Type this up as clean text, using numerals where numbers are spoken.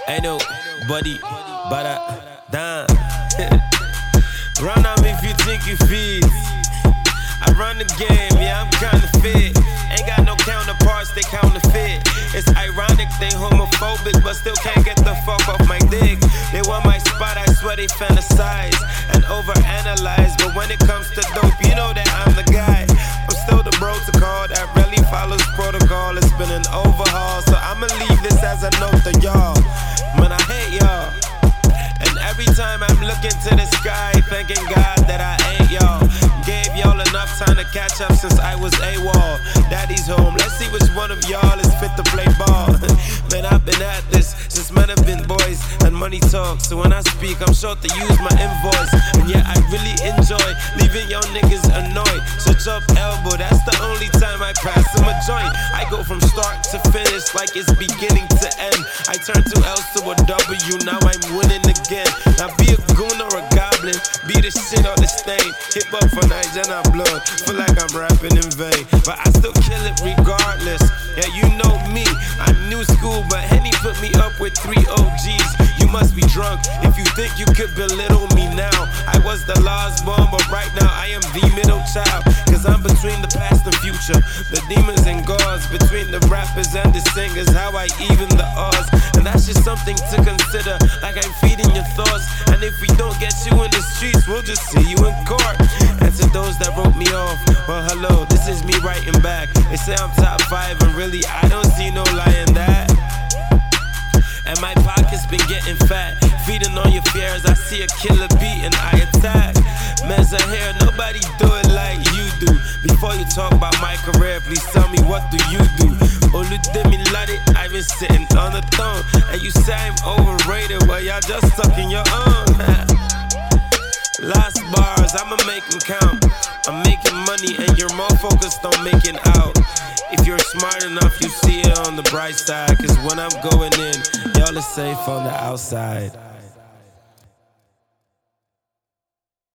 Ain't nobody but a dime. Run on me if you think you fit. I run the game, yeah, I'm kinda fit. Ain't got no counterparts, they counterfeit. It's ironic, they homophobic, but still can't get the fuck off my dick. They want my spot, I swear they fantasize and overanalyze. But when it comes to dope, you know that I'm the guy. I'm still the bro to call that really follows protocol. It's been an overhaul, so I'ma leave this as a note to y'all. Man, I hate y'all. And every time I'm looking to the sky, thanking God that I ain't y'all. Gave y'all enough time to catch up since I was AWOL. Daddy's home, let's see which one of y'all is fit to play ball. Man, I've been at this since men have been boys and money talks. So when I speak, I'm sure to use my invoice. And yeah, I really enjoy leaving y'all niggas annoyed. Switch up elbow, that's the only time I pass them a joint. I go from start to finish like it's beginning to end. I turn 2 L's to a W, now I'm winning again. Now be a goon or a goblin, be the shit on this thing. Hip up for Nigeria blood, feel like I'm rapping in vain, but I still kill it regardless. Yeah, you know me, I'm new school, but Henny put me up with 3 OGs. You must be drunk if you think you could belittle me now. I was the lost born, but right now I am the middle child. Cause I'm between the past and future, the demons and gods, between the rappers and the singers, how I even the odds. And that's just something to consider, like I'm feeding your thoughts. And if we don't get you in the streets, we'll just see you in court. And to those that wrote me off, well hello, this is me writing back. They say I'm top 5 and really I don't see no lie in that. And my pocket's been getting fat, feeding on your fears. I see a killer beat and I attack. Men's here, nobody do it like you do. Before you talk about my career, please tell me what do you do? Oludemilade, I've been sitting on the throne, and you say I'm overrated, well y'all just stuck in your own. Last bars, I'ma make them count. I'm making money and you're more focused on making out. If you're smart enough, you see it on the bright side. Cause when I'm going in, y'all is safe on the outside.